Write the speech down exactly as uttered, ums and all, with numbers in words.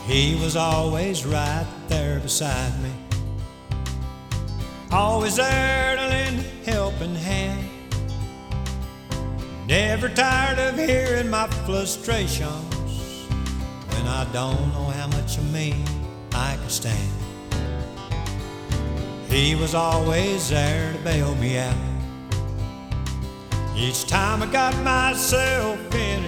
He was always right there beside me, always there to lend a helping hand. Never tired of hearing my frustrations when I don't know how much of me I can stand. He was always there to bail me out each time I got myself in a